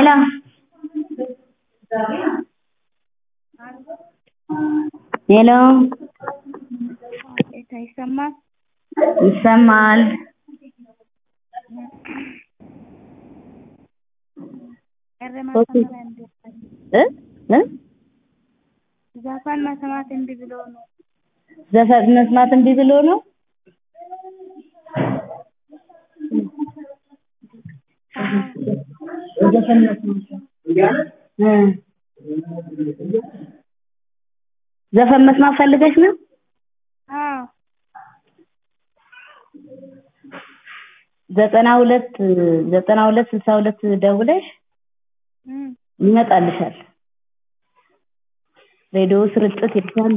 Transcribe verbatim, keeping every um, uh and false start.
ሄሎ ሄሎ ይሰማል ይሰማል እ እ ዘፈን መስማት እንቢ ብሎ ነው ዘፈን መስማት እንቢ ብሎ ነው ዘፈን መስማት እ ዘፈን መስማት ፈልገሽ ነው አዎ ዘጠና ሁለት ዘጠና ሁለት ስልሳ ሁለት ደውለሽ ይመጣልሻል ሬዲዮ ስርጭት ይባላል